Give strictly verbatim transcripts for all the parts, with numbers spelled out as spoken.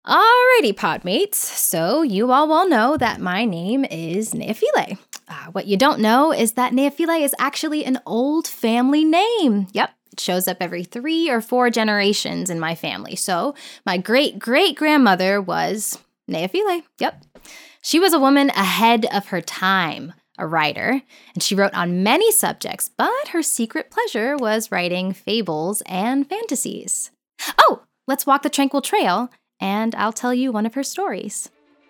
Alrighty, Podmates. So you all well know that my name is Neophile. Uh, what you don't know is that Neophile is actually an old family name. Yep, it shows up every three or four generations in my family. So my great-great-grandmother was Neophile. Yep. She was a woman ahead of her time, a writer, and she wrote on many subjects, but her secret pleasure was writing fables and fantasies. Oh, let's walk the tranquil trail, and I'll tell you one of her stories.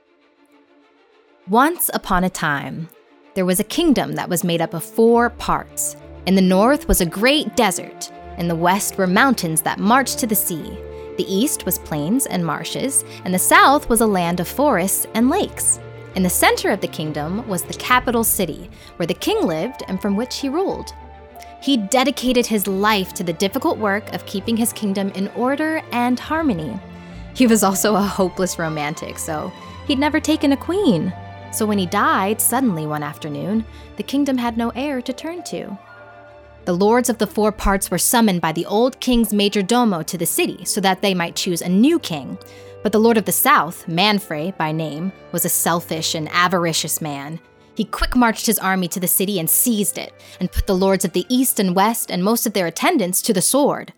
Once upon a time, there was a kingdom that was made up of four parts. In the north was a great desert. In the west were mountains that marched to the sea. The east was plains and marshes, and the south was a land of forests and lakes. In the center of the kingdom was the capital city, where the king lived and from which he ruled. He dedicated his life to the difficult work of keeping his kingdom in order and harmony. He was also a hopeless romantic, so he'd never taken a queen. So when he died suddenly one afternoon, the kingdom had no heir to turn to. The lords of the four parts were summoned by the old king's major domo to the city so that they might choose a new king. But the lord of the south, Manfrey by name, was a selfish and avaricious man. He quick-marched his army to the city and seized it, and put the lords of the east and west and most of their attendants to the sword.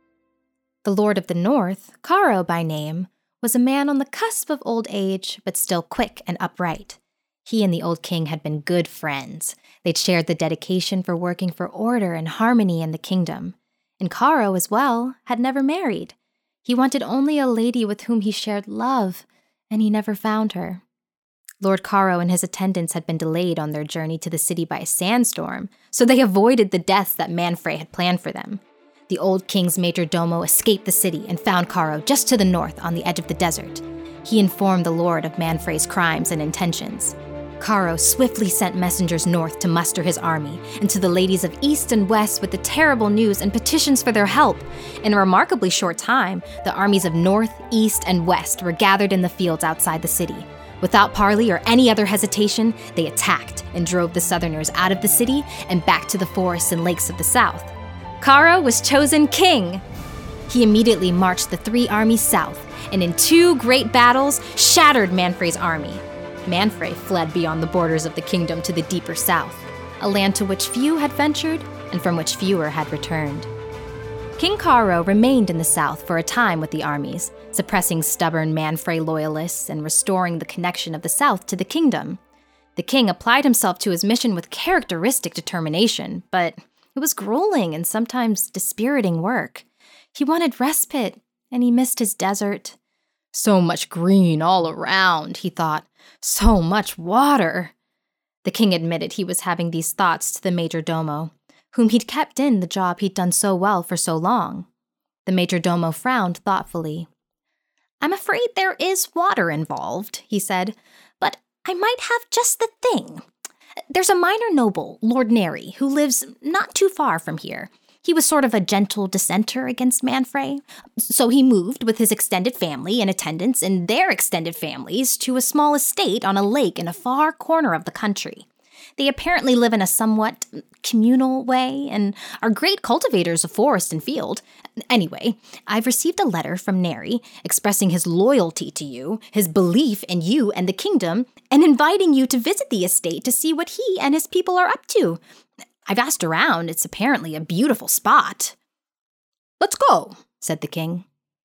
The lord of the north, Caro by name, was a man on the cusp of old age, but still quick and upright. He and the old king had been good friends. They'd shared the dedication for working for order and harmony in the kingdom. And Caro, as well, had never married. He wanted only a lady with whom he shared love, and he never found her. Lord Caro and his attendants had been delayed on their journey to the city by a sandstorm, so they avoided the deaths that Manfrey had planned for them. The old king's major domo escaped the city and found Caro just to the north on the edge of the desert. He informed the lord of Manfrey's crimes and intentions. Caro swiftly sent messengers north to muster his army, and to the ladies of east and west with the terrible news and petitions for their help. In a remarkably short time, the armies of north, east, and west were gathered in the fields outside the city. Without parley or any other hesitation, they attacked and drove the southerners out of the city and back to the forests and lakes of the south. Caro was chosen king. He immediately marched the three armies south, and in two great battles, shattered Manfrey's army. Manfrey fled beyond the borders of the kingdom to the deeper south, a land to which few had ventured and from which fewer had returned. King Caro remained in the south for a time with the armies, suppressing stubborn Manfrey loyalists and restoring the connection of the south to the kingdom. The king applied himself to his mission with characteristic determination, but it was grueling and sometimes dispiriting work. He wanted respite, and he missed his desert. So much green all around, he thought. So much water. The king admitted he was having these thoughts to the major domo, whom he'd kept in the job he'd done so well for so long. The major domo frowned thoughtfully. "I'm afraid there is water involved," he said, "but I might have just the thing. There's a minor noble, Lord Neri, who lives not too far from here. He was sort of a gentle dissenter against Manfrey, so he moved with his extended family and attendants and their extended families to a small estate on a lake in a far corner of the country. They apparently live in a somewhat communal way and are great cultivators of forest and field. Anyway, I've received a letter from Neri expressing his loyalty to you, his belief in you and the kingdom, and inviting you to visit the estate to see what he and his people are up to. I've asked around. It's apparently a beautiful spot." "Let's go," said the king.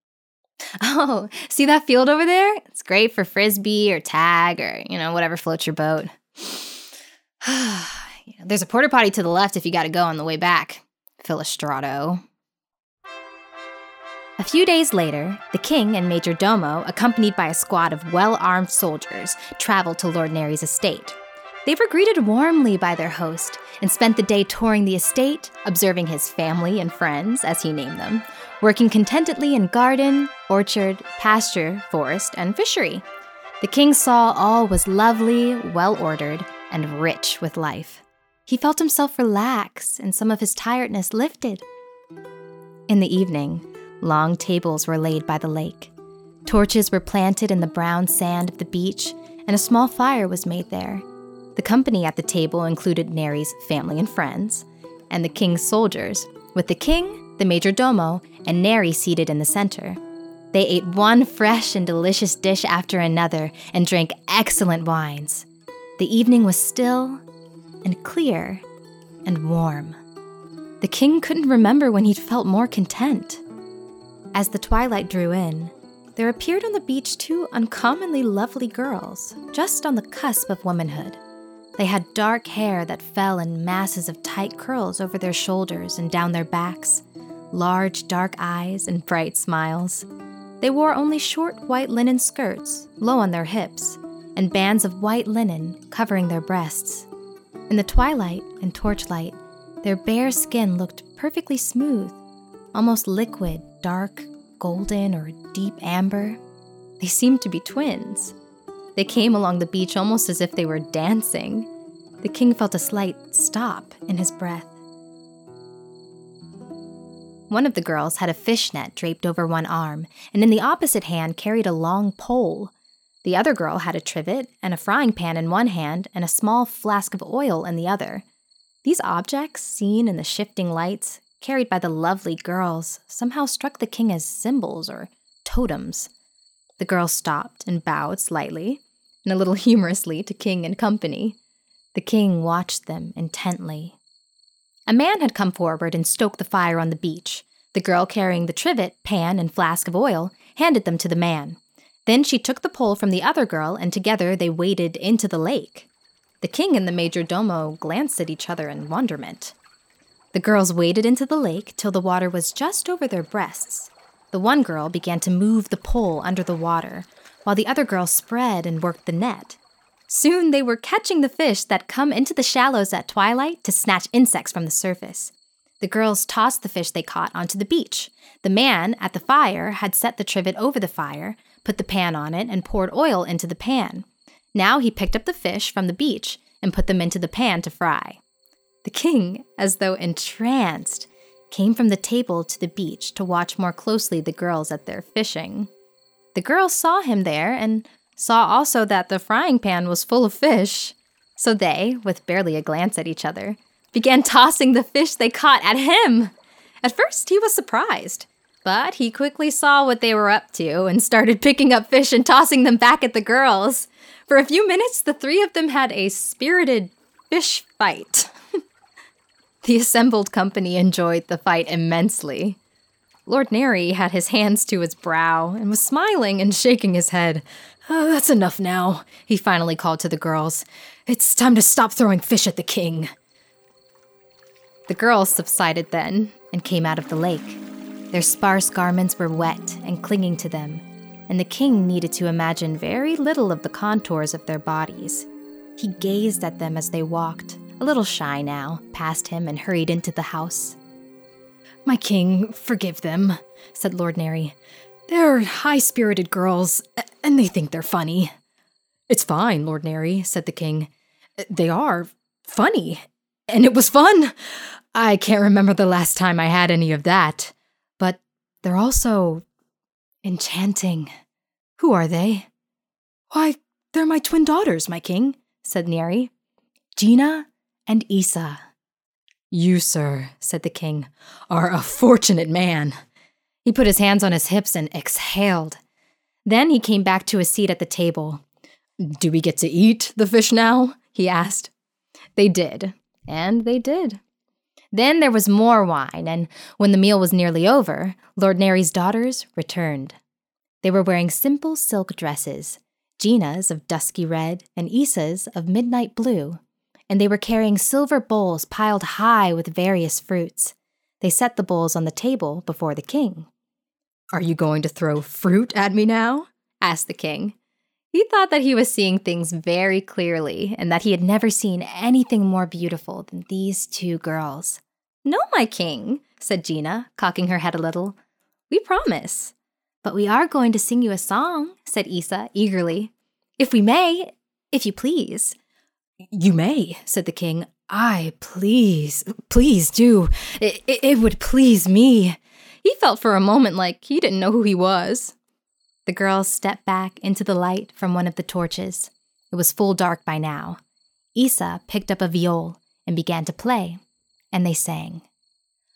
"Oh, see that field over there? It's great for frisbee or tag or, you know, whatever floats your boat. There's a porta potty to the left if you gotta go on the way back. Philostrato." A few days later, the king and major domo, accompanied by a squad of well-armed soldiers, traveled to Lord Neri's estate. They were greeted warmly by their host and spent the day touring the estate, observing his family and friends, as he named them, working contentedly in garden, orchard, pasture, forest, and fishery. The king saw all was lovely, well-ordered, and rich with life. He felt himself relax and some of his tiredness lifted. In the evening, long tables were laid by the lake. Torches were planted in the brown sand of the beach, and a small fire was made there. The company at the table included Neri's family and friends, and the king's soldiers, with the king, the major domo, and Neri seated in the center. They ate one fresh and delicious dish after another and drank excellent wines. The evening was still and clear and warm. The king couldn't remember when he'd felt more content. As the twilight drew in, there appeared on the beach two uncommonly lovely girls, just on the cusp of womanhood. They had dark hair that fell in masses of tight curls over their shoulders and down their backs, large dark eyes and bright smiles. They wore only short white linen skirts, low on their hips, and bands of white linen covering their breasts. In the twilight and torchlight, their bare skin looked perfectly smooth, almost liquid, dark, golden, or deep amber. They seemed to be twins. They came along the beach almost as if they were dancing. The king felt a slight stop in his breath. One of the girls had a fishnet draped over one arm, and in the opposite hand carried a long pole. The other girl had a trivet and a frying pan in one hand and a small flask of oil in the other. These objects, seen in the shifting lights, carried by the lovely girls, somehow struck the king as symbols or totems. The girls stopped and bowed slightly, and a little humorously to king and company. The king watched them intently. A man had come forward and stoked the fire on the beach. The girl carrying the trivet, pan, and flask of oil handed them to the man. Then she took the pole from the other girl, and together they waded into the lake. The king and the major domo glanced at each other in wonderment. The girls waded into the lake till the water was just over their breasts. The one girl began to move the pole under the water, while the other girl spread and worked the net. Soon they were catching the fish that come into the shallows at twilight to snatch insects from the surface. The girls tossed the fish they caught onto the beach. The man at the fire had set the trivet over the fire, put the pan on it, and poured oil into the pan. Now he picked up the fish from the beach and put them into the pan to fry. The king, as though entranced, came from the table to the beach to watch more closely the girls at their fishing. The girls saw him there and saw also that the frying pan was full of fish. So they, with barely a glance at each other, began tossing the fish they caught at him. At first, he was surprised, but he quickly saw what they were up to and started picking up fish and tossing them back at the girls. For a few minutes, the three of them had a spirited fish fight. The assembled company enjoyed the fight immensely. Lord Neri had his hands to his brow and was smiling and shaking his head. Oh, that's enough now, he finally called to the girls. It's time to stop throwing fish at the king. The girls subsided then and came out of the lake. Their sparse garments were wet and clinging to them, and the king needed to imagine very little of the contours of their bodies. He gazed at them as they walked, a little shy now, past him and hurried into the house. My king, forgive them, said Lord Neri. They're high-spirited girls, and they think they're funny. It's fine, Lord Neri, said the king. They are funny, and it was fun. I can't remember the last time I had any of that, but they're also enchanting. Who are they? Why, they're my twin daughters, my king, said Neri. Gina and Isa. You, sir, said the king, are a fortunate man. He put his hands on his hips and exhaled. Then he came back to his seat at the table. Do we get to eat the fish now? He asked. They did, and they did. Then there was more wine, and when the meal was nearly over, Lord Neri's daughters returned. They were wearing simple silk dresses, Gina's of dusky red and Isa's of midnight blue, and they were carrying silver bowls piled high with various fruits. They set the bowls on the table before the king. Are you going to throw fruit at me now? Asked the king. He thought that he was seeing things very clearly and that he had never seen anything more beautiful than these two girls. No, my king, said Gina, cocking her head a little. We promise. But we are going to sing you a song, said Isa eagerly. If we may, if you please. You may, said the king. Aye, please, please do. It, it, it would please me. He felt for a moment like he didn't know who he was. The girls stepped back into the light from one of the torches. It was full dark by now. Isa picked up a viol and began to play, and they sang.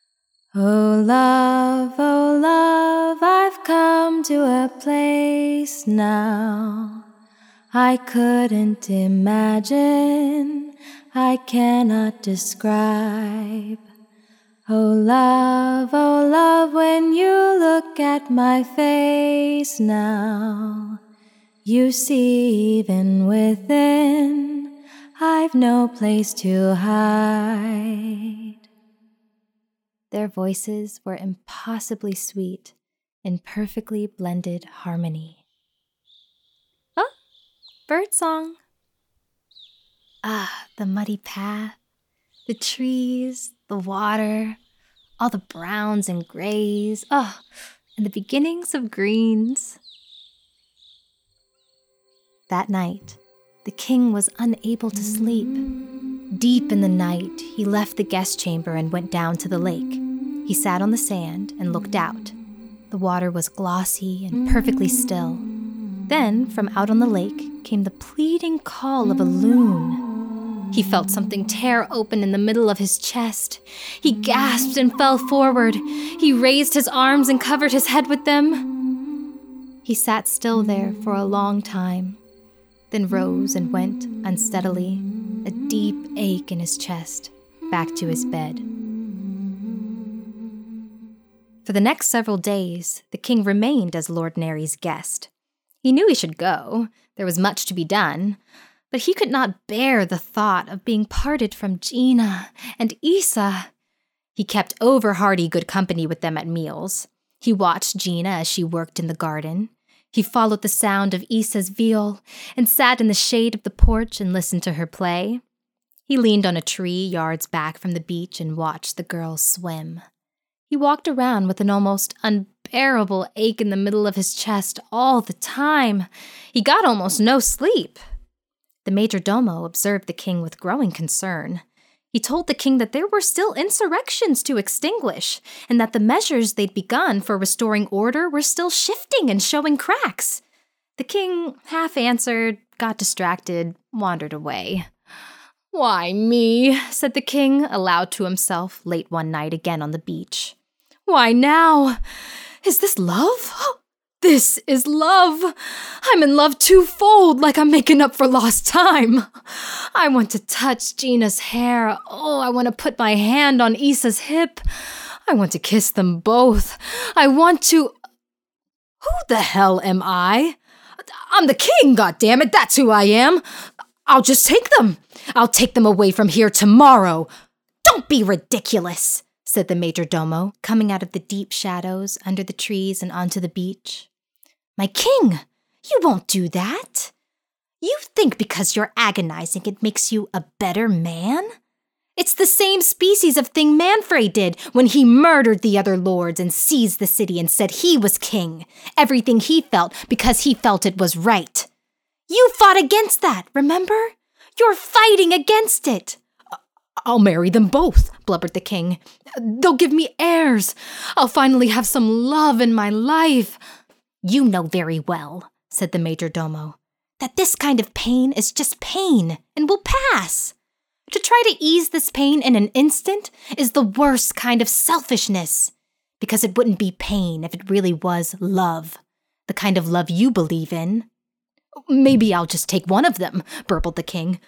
Oh love, oh love, I've come to a place now I couldn't imagine, I cannot describe. Oh love, oh love, when you look at my face now, you see even within, I've no place to hide. Their voices were impossibly sweet in perfectly blended harmony. Oh, birdsong. Ah, the muddy path, the trees, the water, all the browns and grays, oh, and the beginnings of greens. That night, the king was unable to sleep. Deep in the night, he left the guest chamber and went down to the lake. He sat on the sand and looked out. The water was glossy and perfectly still. Then, from out on the lake, came the pleading call of a loon. He felt something tear open in the middle of his chest. He gasped and fell forward. He raised his arms and covered his head with them. He sat still there for a long time, then rose and went unsteadily, a deep ache in his chest, back to his bed. For the next several days, the king remained as Lord Nary's guest. He knew he should go. There was much to be done. But he could not bear the thought of being parted from Gina and Isa. He kept over-hearty good company with them at meals. He watched Gina as she worked in the garden. He followed the sound of Isa's viol and sat in the shade of the porch and listened to her play. He leaned on a tree yards back from the beach and watched the girls swim. He walked around with an almost unbearable ache in the middle of his chest all the time. He got almost no sleep. The major domo observed the king with growing concern. He told the king that there were still insurrections to extinguish, and that the measures they'd begun for restoring order were still shifting and showing cracks. The king half answered, got distracted, wandered away. "Why me?" said the king, aloud to himself, late one night again on the beach. "Why now? Is this love? This is love. I'm in love twofold, like I'm making up for lost time. I want to touch Gina's hair. Oh, I want to put my hand on Isa's hip. I want to kiss them both. I want to... Who the hell am I? I'm the king, goddammit, that's who I am. I'll just take them. I'll take them away from here tomorrow. Don't be ridiculous, said the major domo, coming out of the deep shadows under the trees and onto the beach. My king, you won't do that. You think because you're agonizing it makes you a better man? It's the same species of thing Manfred did when he murdered the other lords and seized the city and said he was king. Everything he felt because he felt it was right. You fought against that, remember? You're fighting against it. I'll marry them both, blubbered the king. They'll give me heirs. I'll finally have some love in my life. You know very well, said the major domo, that this kind of pain is just pain and will pass. To try to ease this pain in an instant is the worst kind of selfishness, because it wouldn't be pain if it really was love, the kind of love you believe in. Maybe I'll just take one of them, burbled the king.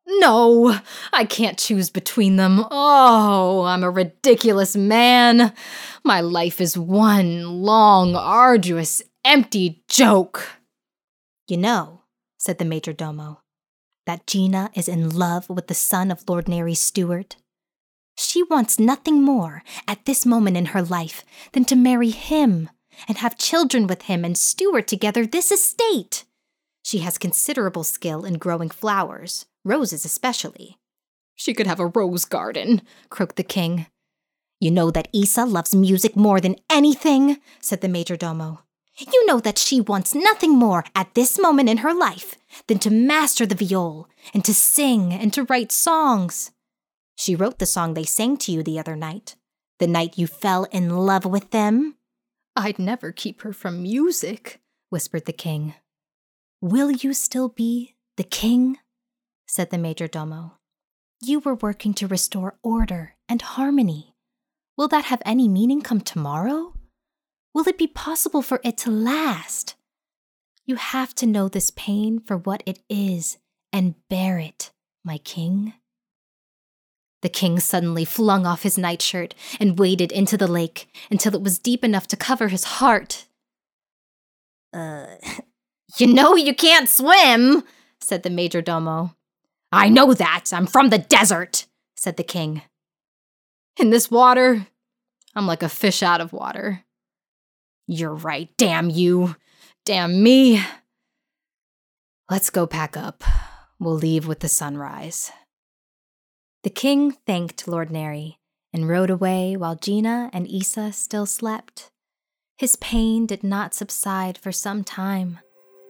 No, I can't choose between them. Oh, I'm a ridiculous man. My life is one long, arduous, empty joke. You know, said the major domo, that Gina is in love with the son of Lord Nary's steward. She wants nothing more at this moment in her life than to marry him and have children with him and steward together this estate. She has considerable skill in growing flowers, roses especially. She could have a rose garden, croaked the king. You know that Isa loves music more than anything, said the major domo. You know that she wants nothing more at this moment in her life than to master the viol and to sing and to write songs. She wrote the song they sang to you the other night, the night you fell in love with them. I'd never keep her from music, whispered the king. Will you still be the king? Said the major domo. You were working to restore order and harmony. Will that have any meaning come tomorrow? Will it be possible for it to last? You have to know this pain for what it is and bear it, my king. The king suddenly flung off his nightshirt and waded into the lake until it was deep enough to cover his heart. Uh, you know you can't swim, said the majordomo. I know that. I'm from the desert, said the king. In this water, I'm like a fish out of water. You're right, damn you. Damn me. Let's go pack up. We'll leave with the sunrise. The king thanked Lord Neri and rode away while Gina and Issa still slept. His pain did not subside for some time.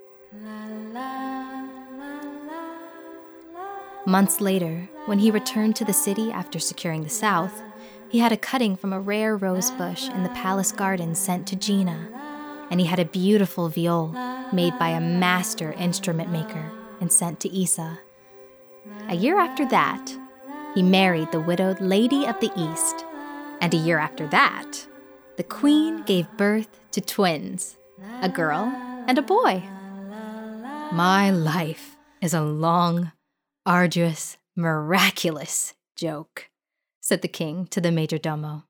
Months later, when he returned to the city after securing the south, he had a cutting from a rare rose bush in the palace garden sent to Gina, and he had a beautiful viol made by a master instrument maker and sent to Issa. A year after that, he married the widowed Lady of the East, and a year after that, the queen gave birth to twins, a girl and a boy. My life is a long, arduous, miraculous joke, said the king to the majordomo.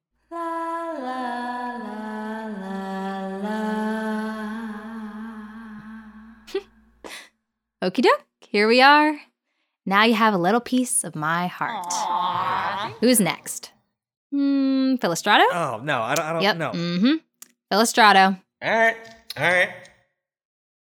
Okie doke, here we are. Now you have a little piece of my heart. Aww. Who's next? Hmm, Philostrato? Oh, no, I don't, I don't yep. know. Mm-hmm. Philostrato. All right, all right.